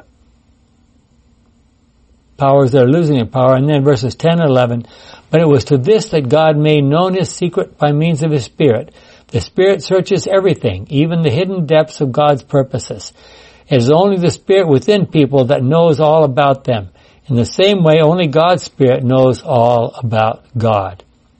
Powers that are losing their power. And then verses ten and eleven, but it was to this that God made known His secret by means of His Spirit. The Spirit searches everything, even the hidden depths of God's purposes. It is only the Spirit within people that knows all about them. In the same way, only God's Spirit knows all about God.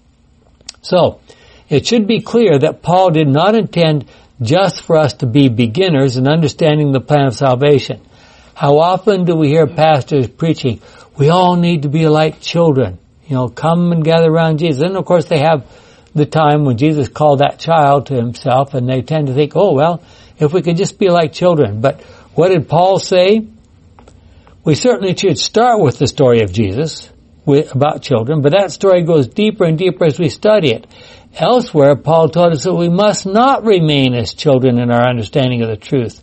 So, it should be clear that Paul did not intend just for us to be beginners in understanding the plan of salvation. How often do we hear pastors preaching, we all need to be like children. You know, come and gather around Jesus. And of course they have the time when Jesus called that child to Himself, and they tend to think, oh well, if we could just be like children. But what did Paul say? We certainly should start with the story of Jesus with, about children, but that story goes deeper and deeper as we study it. Elsewhere, Paul taught us that we must not remain as children in our understanding of the truth.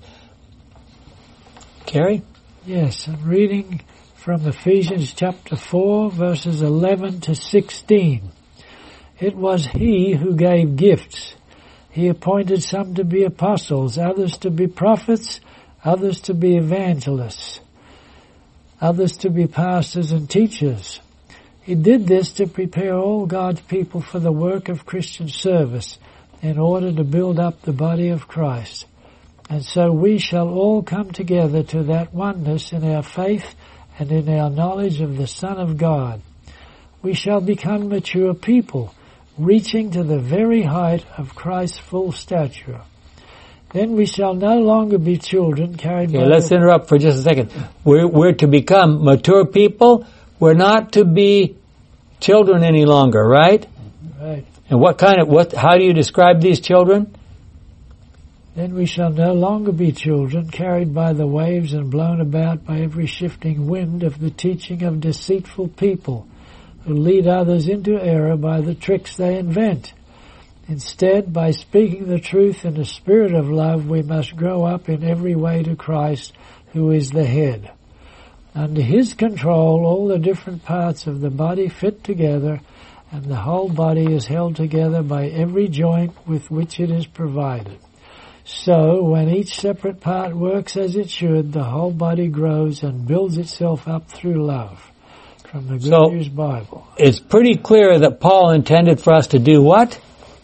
Carrie? Yes, I'm reading from Ephesians chapter four, verses eleven to sixteen. It was He who gave gifts. He appointed some to be apostles, others to be prophets, others to be evangelists, others to be pastors and teachers. He did this to prepare all God's people for the work of Christian service in order to build up the body of Christ. And so we shall all come together to that oneness in our faith and in our knowledge of the Son of God. We shall become mature people, reaching to the very height of Christ's full stature. Then we shall no longer be children carried okay, by... let's the... interrupt for just a second. We're, we're to become mature people. We're not to be children any longer, right? Right. And what kind of, what, how do you describe these children? Then we shall no longer be children, carried by the waves and blown about by every shifting wind of the teaching of deceitful people, who lead others into error by the tricks they invent. Instead, by speaking the truth in a spirit of love, we must grow up in every way to Christ, who is the head. Under His control, all the different parts of the body fit together, and the whole body is held together by every joint with which it is provided. So, when each separate part works as it should, the whole body grows and builds itself up through love. From the Good so, News Bible. It's pretty clear that Paul intended for us to do what?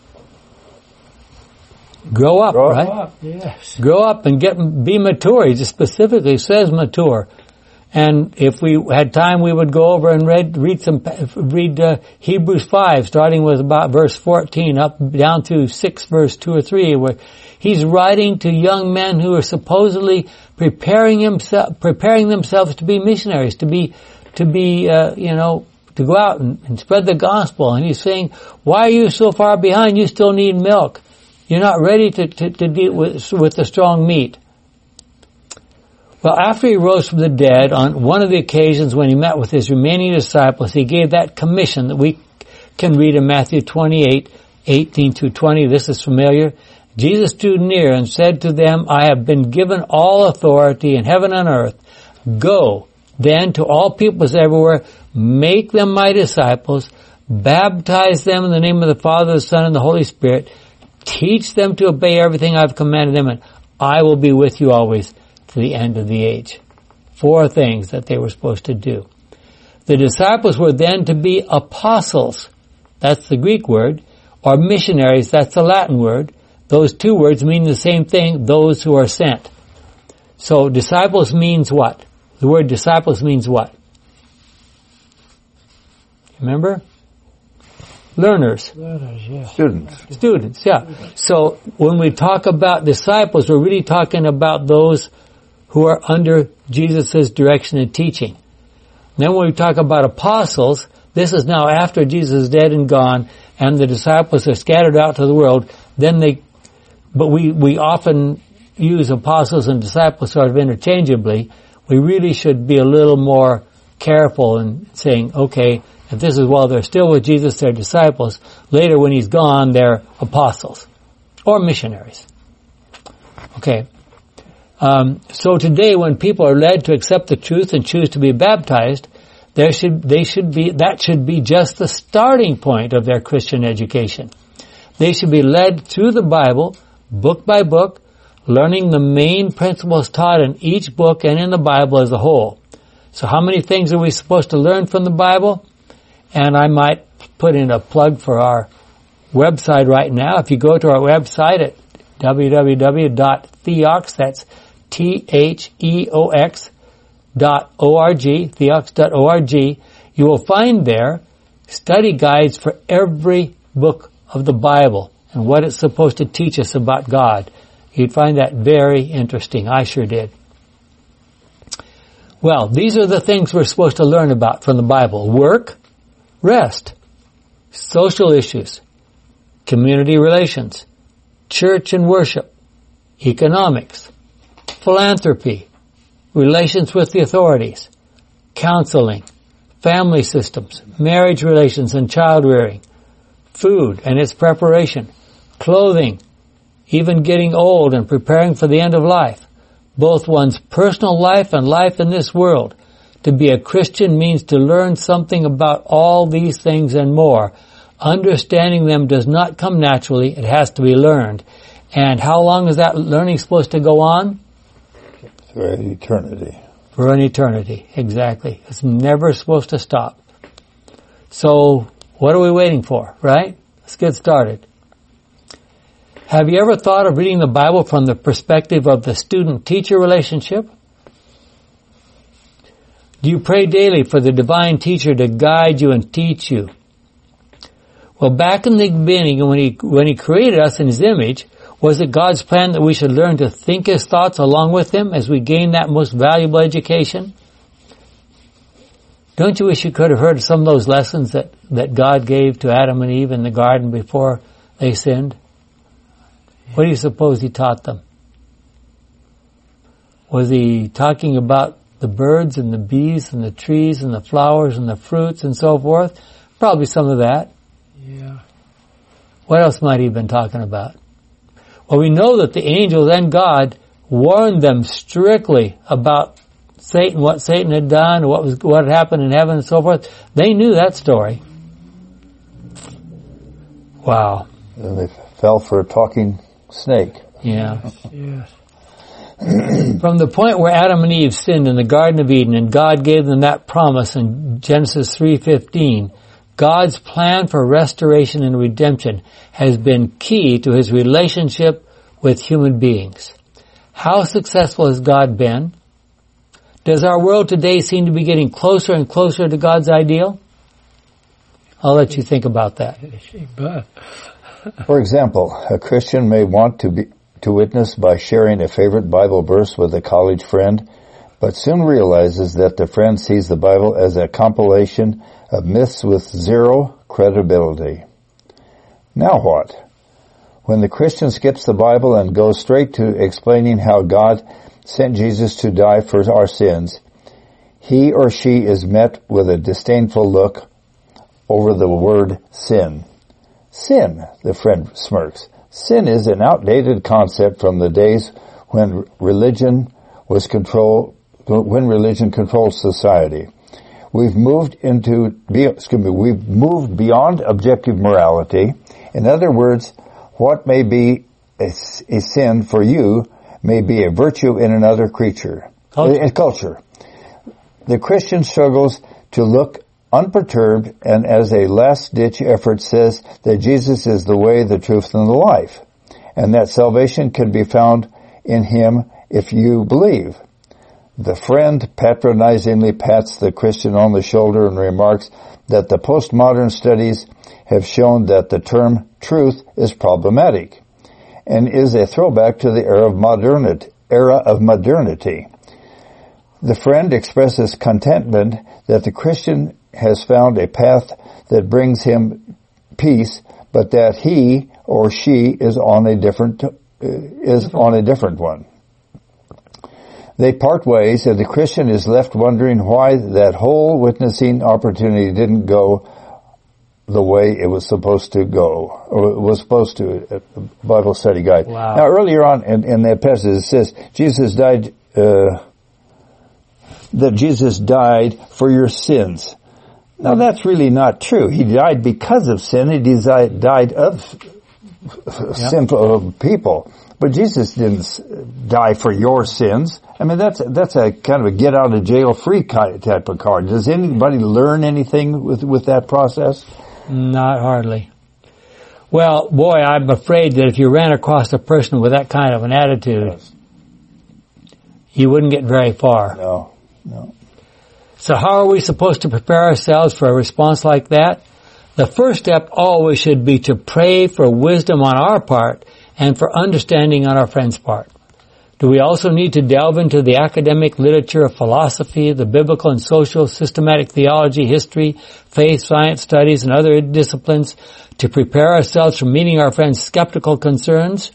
Grow up, Grow right? Up, yes. Grow up and get be mature. He just specifically says mature. And if we had time, we would go over and read read some read uh, Hebrews five, starting with about verse fourteen, up down to six, verse two or three, where he's writing to young men who are supposedly preparing himself, preparing themselves to be missionaries, to be to be uh, you know to go out and, and spread the gospel. And he's saying, "Why are you so far behind? You still need milk. You're not ready to to, to deal with with the strong meat." Well, after he rose from the dead, on one of the occasions when he met with his remaining disciples, he gave that commission that we can read in Matthew twenty-eight, eighteen to twenty. This is familiar. Jesus drew near and said to them, "I have been given all authority in heaven and earth. Go, then, to all peoples everywhere, make them my disciples, baptize them in the name of the Father, the Son, and the Holy Spirit, teach them to obey everything I've commanded them, and I will be with you always to the end of the age." Four things that they were supposed to do. The disciples were then to be apostles. That's the Greek word. Or missionaries. That's the Latin word. Those two words mean the same thing, those who are sent. So disciples means what? The word disciples means what? Remember? Learners. Learners, yes. Students. Students, yeah. So when we talk about disciples, we're really talking about those who are under Jesus' direction and teaching. Then when we talk about apostles, this is now after Jesus is dead and gone, and the disciples are scattered out to the world. Then they, but we, we often use apostles and disciples sort of interchangeably. We really should be a little more careful in saying, okay, if this is while they're still with Jesus, they're disciples. Later when he's gone, they're apostles or missionaries. Okay. Um, so today, when people are led to accept the truth and choose to be baptized, there should they should be that should be just the starting point of their Christian education. They should be led through the Bible, book by book, learning the main principles taught in each book and in the Bible as a whole. So how many things are we supposed to learn from the Bible? And I might put in a plug for our website right now. If you go to our website at w w w dot theox, that's T H E O X dot O R G, theox dot org, you will find there study guides for every book of the Bible and what it's supposed to teach us about God. You'd find that very interesting. I sure did. Well, these are the things we're supposed to learn about from the Bible. Work, rest, social issues, community relations, church and worship, economics, philanthropy, relations with the authorities, counseling, family systems, marriage relations and child rearing, food and its preparation, clothing, even getting old and preparing for the end of life, both one's personal life and life in this world. To be a Christian means to learn something about all these things and more. Understanding them does not come naturally. It has to be learned. And how long is that learning supposed to go on? For an eternity. For an eternity, exactly. It's never supposed to stop. So, what are we waiting for, right? Let's get started. Have you ever thought of reading the Bible from the perspective of the student-teacher relationship? Do you pray daily for the divine teacher to guide you and teach you? Well, back in the beginning, when he, when he created us in his image, was it God's plan that we should learn to think his thoughts along with him as we gain that most valuable education? Don't you wish you could have heard some of those lessons that, that God gave to Adam and Eve in the garden before they sinned? What do you suppose he taught them? Was he talking about the birds and the bees and the trees and the flowers and the fruits and so forth? Probably some of that. Yeah. What else might he have been talking about? Well, we know that the angels and God warned them strictly about Satan, what Satan had done, what was what had happened in heaven and so forth. They knew that story. Wow. And they fell for a talking snake. Yeah. Yes. From the point where Adam and Eve sinned in the Garden of Eden and God gave them that promise in Genesis three fifteen, God's plan for restoration and redemption has been key to his relationship with human beings. How successful has God been? Does our world today seem to be getting closer and closer to God's ideal? I'll let you think about that. For example, a Christian may want to be to witness by sharing a favorite Bible verse with a college friend, but soon realizes that the friend sees the Bible as a compilation of myths with zero credibility. Now what? When the Christian skips the Bible and goes straight to explaining how God sent Jesus to die for our sins, he or she is met with a disdainful look over the word sin. Sin, the friend smirks. Sin is an outdated concept from the days when religion was control, when religion controlled society. We've moved into, excuse me, we've moved beyond objective morality. In other words, what may be a, a sin for you may be a virtue in another creature, culture. A, a culture. The Christian struggles to look unperturbed and as a last-ditch effort says that Jesus is the way, the truth, and the life, and that salvation can be found in him if you believe. The friend patronizingly pats the Christian on the shoulder and remarks that the postmodern studies have shown that the term truth is problematic and is a throwback to the era of modernity. Era of modernity. The friend expresses contentment that the Christian has found a path that brings him peace, but that he or she is on a different uh, is on a different one. They part ways, and the Christian is left wondering why that whole witnessing opportunity didn't go the way it was supposed to go, or it was supposed to, a Bible study guide. Wow. Now, earlier on in, in that passage, it says, Jesus died, uh, that Jesus died for your sins. Now, that's really not true. He died because of sin. He desi- died of yep. sinful people. But Jesus didn't die for your sins. I mean, that's that's a kind of a get out of jail free type of card. Does anybody learn anything with with that process? Not hardly. Well, boy, I'm afraid that if you ran across a person with that kind of an attitude, yes. you wouldn't get very far. No, no. So how are we supposed to prepare ourselves for a response like that? The first step always should be to pray for wisdom on our part and for understanding on our friend's part. Do we also need to delve into the academic literature of philosophy, the biblical and social, systematic theology, history, faith, science studies, and other disciplines to prepare ourselves for meeting our friends' skeptical concerns?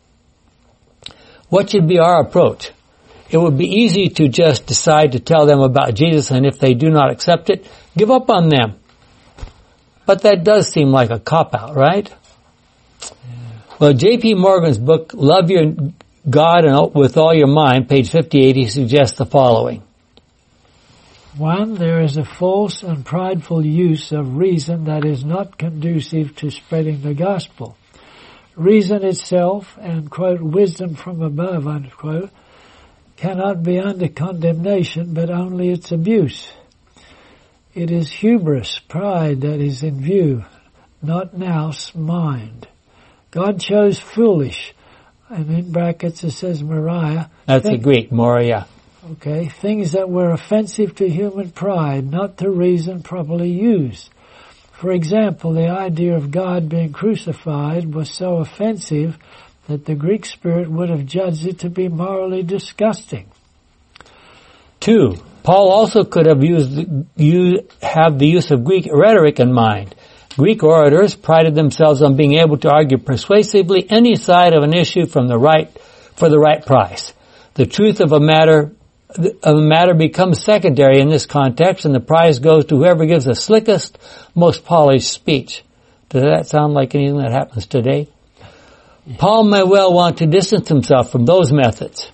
What should be our approach? It would be easy to just decide to tell them about Jesus, and if they do not accept it, give up on them. But that does seem like a cop-out, right? Well, J P Morgan's book, Love Your God and with All Your Mind, page fifty-eight, he suggests the following. One, there is a false and prideful use of reason that is not conducive to spreading the gospel. Reason itself and, quote, wisdom from above, unquote, cannot be under condemnation, but only its abuse. It is hubris, pride, that is in view, not nous, mind. God chose foolish, and in brackets it says Moriah. That's the Greek, Moriah. Okay, things that were offensive to human pride, not to reason properly used. For example, the idea of God being crucified was so offensive that the Greek spirit would have judged it to be morally disgusting. Two, Paul also could have used, used have the use of Greek rhetoric in mind. Greek orators prided themselves on being able to argue persuasively any side of an issue from the right, for the right price. The truth of a matter, of a matter becomes secondary in this context, and the prize goes to whoever gives the slickest, most polished speech. Does that sound like anything that happens today? Paul may well want to distance himself from those methods.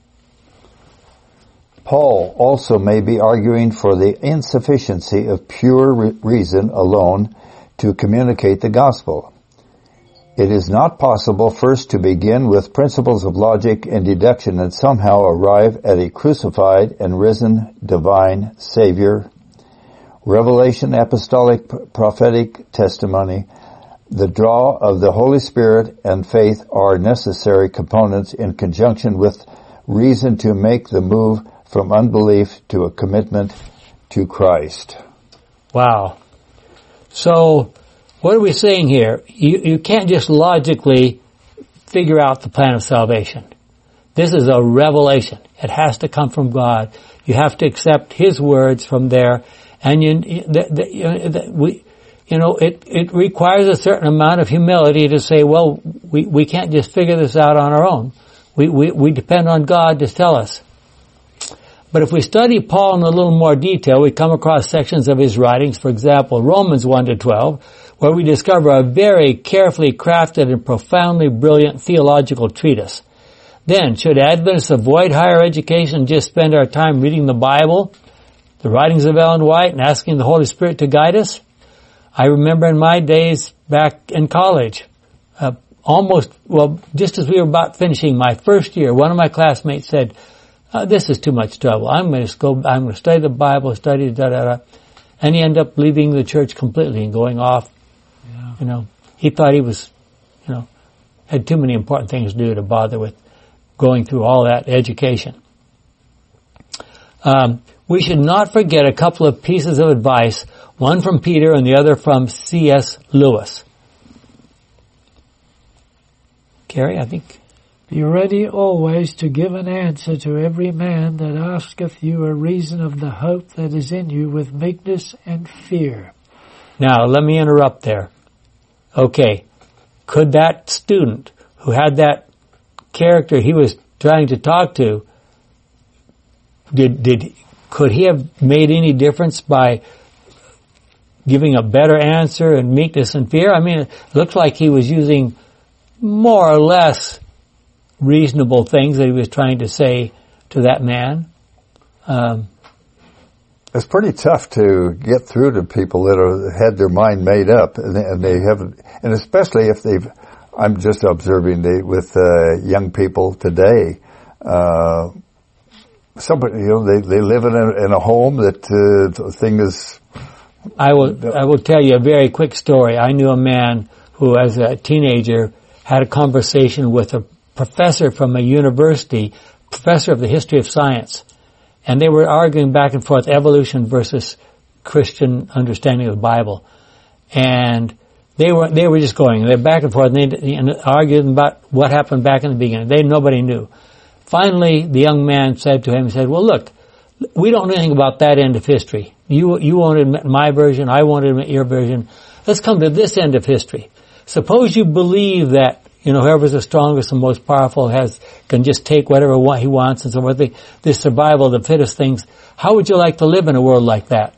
Paul also may be arguing for the insufficiency of pure re- reason alone to communicate the gospel. It is not possible first to begin with principles of logic and deduction and somehow arrive at a crucified and risen divine Savior. Revelation, apostolic, prophetic testimony, the draw of the Holy Spirit and faith are necessary components in conjunction with reason to make the move from unbelief to a commitment to Christ. Wow. So, what are we saying here? You, you can't just logically figure out the plan of salvation. This is a revelation. It has to come from God. You have to accept His words from there. And you, the, the, you know, the, we, you know, it, it requires a certain amount of humility to say, well, we, we can't just figure this out on our own. We, we, we depend on God to tell us. But if we study Paul in a little more detail, we come across sections of his writings, for example, Romans one to twelve, where we discover a very carefully crafted and profoundly brilliant theological treatise. Then, should Adventists avoid higher education and just spend our time reading the Bible, the writings of Ellen White, and asking the Holy Spirit to guide us? I remember in my days back in college, uh, almost, well, just as we were about finishing my first year, one of my classmates said, Uh, this is too much trouble. I'm going to go, I'm going to study the Bible, study da da da. And he ended up leaving the church completely and going off. Yeah. You know, he thought he was, you know, had too many important things to do to bother with going through all that education. Um, we should not forget a couple of pieces of advice, one from Peter and the other from C S Lewis. Carrie, I think. Be ready always to give an answer to every man that asketh you a reason of the hope that is in you with meekness and fear. Now, let me interrupt there. Okay, could that student who had that character he was trying to talk to, did, did, could he have made any difference by giving a better answer and meekness and fear. I mean, it looks like he was using more or less reasonable things that he was trying to say to that man. Um, it's pretty tough to get through to people that are, had their mind made up, and, and they haven't, and especially if they've, I'm just observing they, with uh, young people today, uh, somebody, you know, they, they live in a, in a home that uh, the thing is... I will, I will tell you a very quick story. I knew a man who, as a teenager, had a conversation with a professor from a university, professor of the history of science, and they were arguing back and forth evolution versus Christian understanding of the Bible, and they were they were just going they're back and forth and they and arguing about what happened back in the beginning. They nobody knew. Finally, the young man said to him, he said, "Well, look, we don't know anything about that end of history. You you won't admit my version, I won't admit your version. Let's come to this end of history. Suppose you believe that, you know, whoever's the strongest and most powerful has, can just take whatever he wants and so forth. The, this survival of the fittest things. How would you like to live in a world like that?"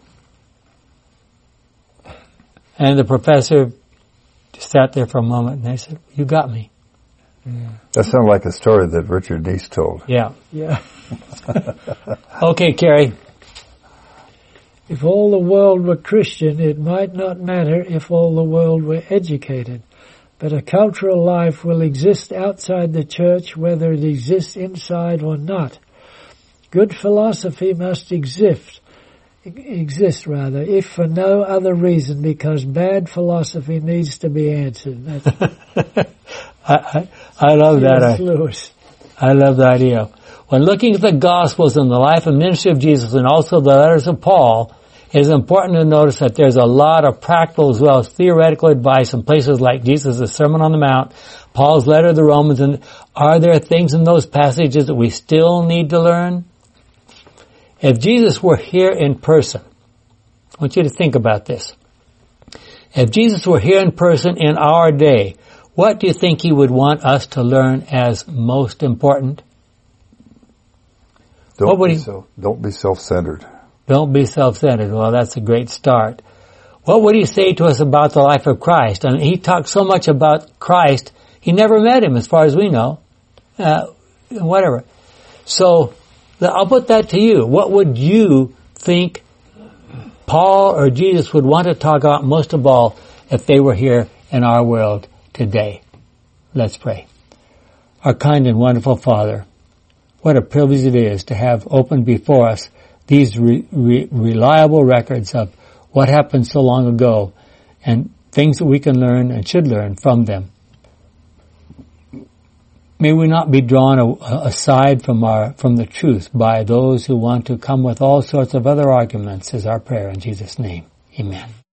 And the professor just sat there for a moment and they said, "You got me." Yeah. That sounded like a story that Richard Neese told. Yeah. Yeah. Okay, Kerry. If all the world were Christian, it might not matter if all the world were educated. But a cultural life will exist outside the church whether it exists inside or not. Good philosophy must exist, exist rather, if for no other reason, because bad philosophy needs to be answered. That's I, I, I love that. I, Lewis. I love the idea. When looking at the Gospels and the life and ministry of Jesus and also the letters of Paul, it is important to notice that there's a lot of practical as well as theoretical advice in places like Jesus' Sermon on the Mount, Paul's letter to the Romans, and are there things in those passages that we still need to learn? If Jesus were here in person, I want you to think about this. If Jesus were here in person in our day, what do you think he would want us to learn as most important? Don't, what would be, he, so, don't be self-centered. Don't be self-centered. Well, that's a great start. What would he say to us about the life of Christ? I mean, he talked so much about Christ, he never met him as far as we know. Uh, whatever. So, I'll put that to you. What would you think Paul or Jesus would want to talk about most of all if they were here in our world today? Let's pray. Our kind and wonderful Father, what a privilege it is to have open before us these re- re- reliable records of what happened so long ago and things that we can learn and should learn from them. May we not be drawn a, aside from our from the truth by those who want to come with all sorts of other arguments, is our prayer in Jesus' name. Amen.